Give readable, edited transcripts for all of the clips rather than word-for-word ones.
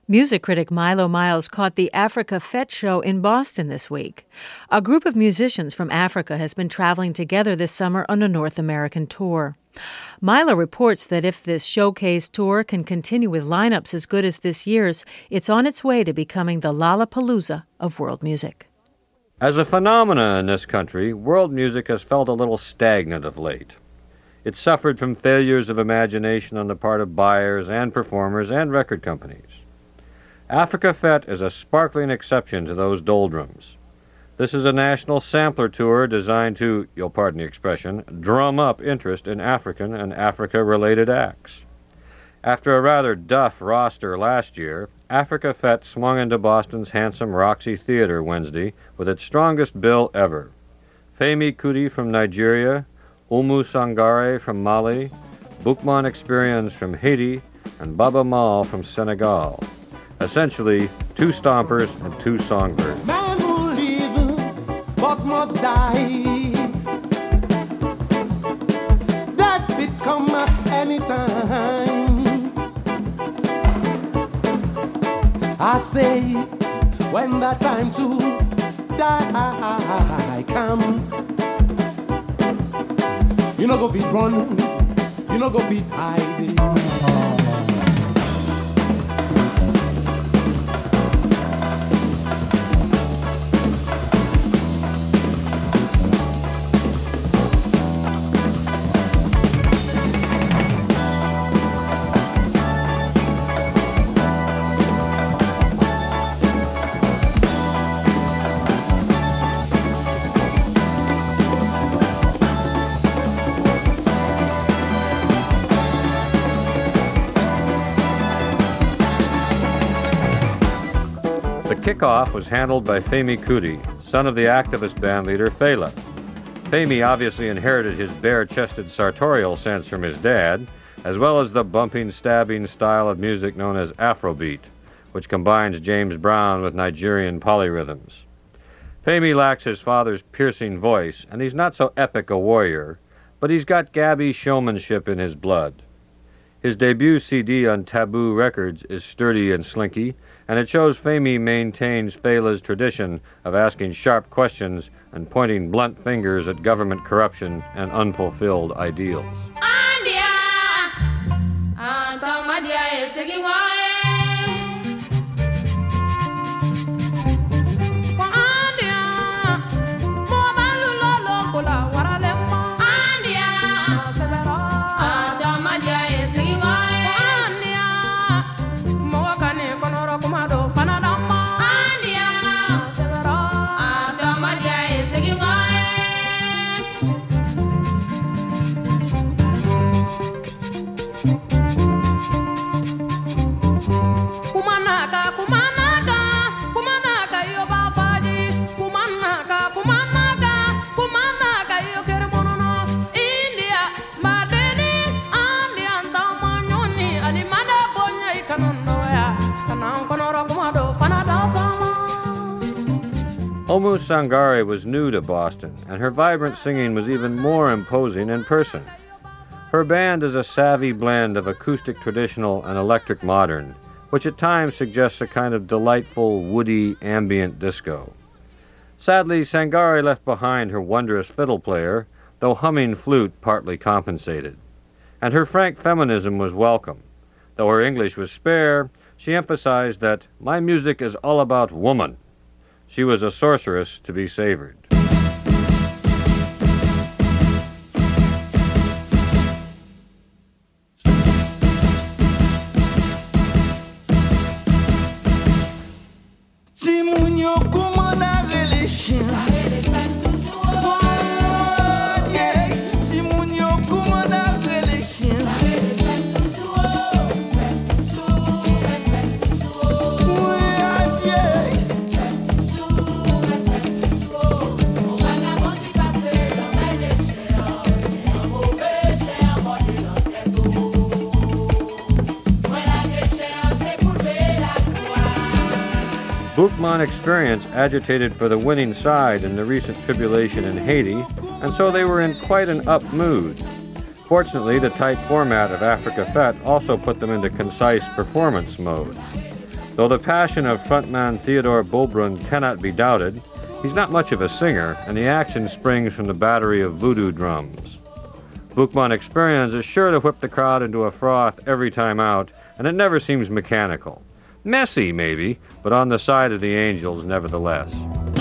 Music critic Milo Miles caught the Africa Fete show in Boston this week. A group of musicians from Africa has been traveling together this summer on a North American tour. Milo reports that if this showcase tour can continue with lineups as good as this year's, it's on its way to becoming the Lollapalooza of world music. As a phenomena in this country, world music has felt a little stagnant of late. It suffered from failures of imagination on the part of buyers and performers and record companies. Africa Fete is a sparkling exception to those doldrums. This is a national sampler tour designed to, you'll pardon the expression, drum up interest in African and Africa-related acts. After a rather duff roster last year, Africa Fete swung into Boston's handsome Roxy Theater Wednesday with its strongest bill ever. Femi Kuti from Nigeria, Oumou Sangaré from Mali, Boukman Experience from Haiti, and Baba Maal from Senegal. Essentially, two stompers and two songbirds. Man who live, but must die. That fit come at any time. I say, when the time to die come, you no go fit run, you no go fit hide. The kickoff was handled by Femi Kuti, son of the activist bandleader Fela. Femi obviously inherited his bare-chested sartorial sense from his dad, as well as the bumping, stabbing style of music known as Afrobeat, which combines James Brown with Nigerian polyrhythms. Femi lacks his father's piercing voice, and he's not so epic a warrior, but he's got Gabby showmanship in his blood. His debut CD on Taboo Records is sturdy and slinky, and it shows Femi maintains Fela's tradition of asking sharp questions and pointing blunt fingers at government corruption and unfulfilled ideals. Oumou Sangaré was new to Boston, and her vibrant singing was even more imposing in person. Her band is a savvy blend of acoustic traditional and electric modern, which at times suggests a kind of delightful, woody, ambient disco. Sadly, Sangaré left behind her wondrous fiddle player, though humming flute partly compensated. And her frank feminism was welcome. Though her English was spare, she emphasized that my music is all about woman. She was a sorceress to be savored. Boukman Experience agitated for the winning side in the recent tribulation in Haiti, and so they were in quite an up mood. Fortunately, the tight format of Africa Fete also put them into concise performance mode. Though the passion of frontman Theodore Bulbrun cannot be doubted, he's not much of a singer, and the action springs from the battery of voodoo drums. Boukman Experience is sure to whip the crowd into a froth every time out, and it never seems mechanical. Messy, maybe, but on the side of the Angels, nevertheless.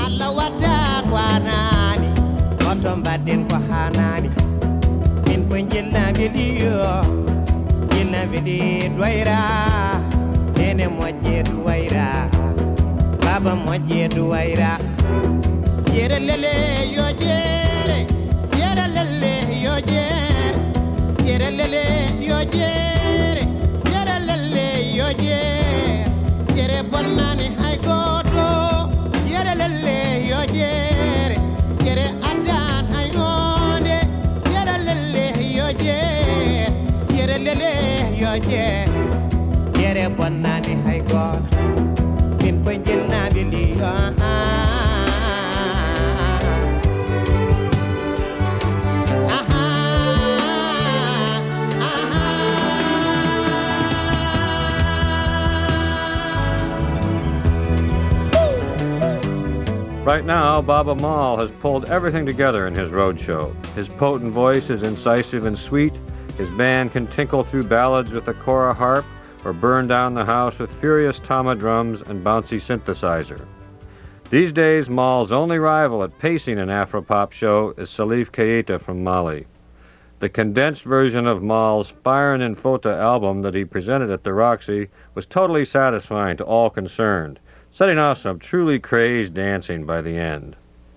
Right now, Baba Maal has pulled everything together in his roadshow. His potent voice is incisive and sweet. His band can tinkle through ballads with a kora harp or burn down the house with furious tama drums and bouncy synthesizer. These days, Maal's only rival at pacing an Afropop show is Salif Keita from Mali. The condensed version of Maal's Byron and Fota album that he presented at the Roxy was totally satisfying to all concerned, setting off some truly crazed dancing by the end.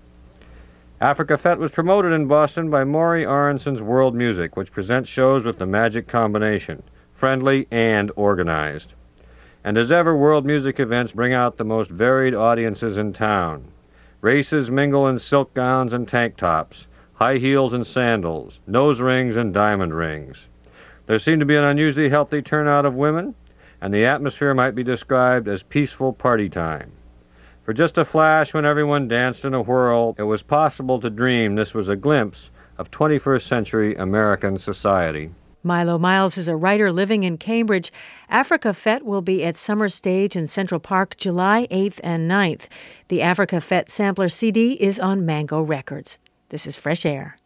Africa Fête was promoted in Boston by Maury Aronson's World Music, which presents shows with the magic combination, friendly and organized. And as ever, World Music events bring out the most varied audiences in town. Races mingle in silk gowns and tank tops, high heels and sandals, nose rings and diamond rings. There seemed to be an unusually healthy turnout of women, and the atmosphere might be described as peaceful party time. For just a flash, when everyone danced in a whirl, it was possible to dream this was a glimpse of 21st century American society. Milo Miles is a writer living in Cambridge. Africa Fête will be at Summer Stage in Central Park July 8th and 9th. The Africa Fête sampler CD is on Mango Records. This is Fresh Air.